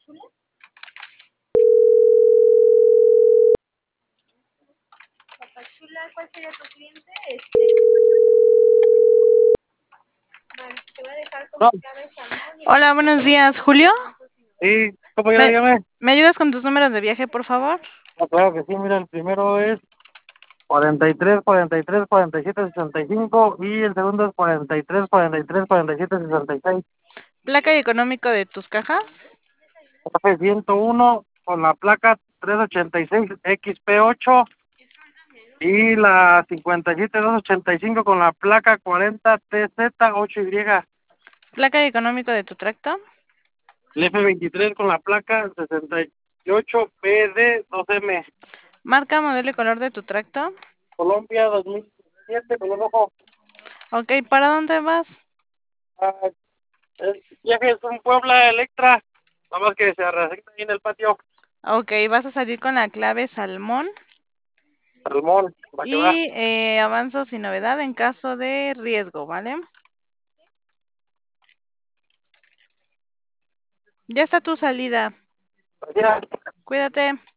No, Hola, buenos días, Julio. sí, compañera, ¿Me, dígame. me ayudas con tus números de viaje, por favor? No, claro que sí, mira, el primero es 43, 47, 65 y el segundo es 43, 43, 47, 66. Placa y económico de tus cajas. F 101 con la placa 386 XP8 y la 57285 con la placa 40 TZ8Y. Placa y económico de tu tracto. El F23 con la placa 68 PD2M. Marca, modelo y color de tu tracto. Colombia 2007, color rojo. Ok, ¿para dónde vas? Ah, el viaje es un Puebla Electra, nada más que se resigna ahí en el patio. Ok, vas a salir con la clave salmón Salmón, va que va. y avanzo sin novedad en caso de riesgo, ¿vale? Ya está tu salida. Mira, Cuídate.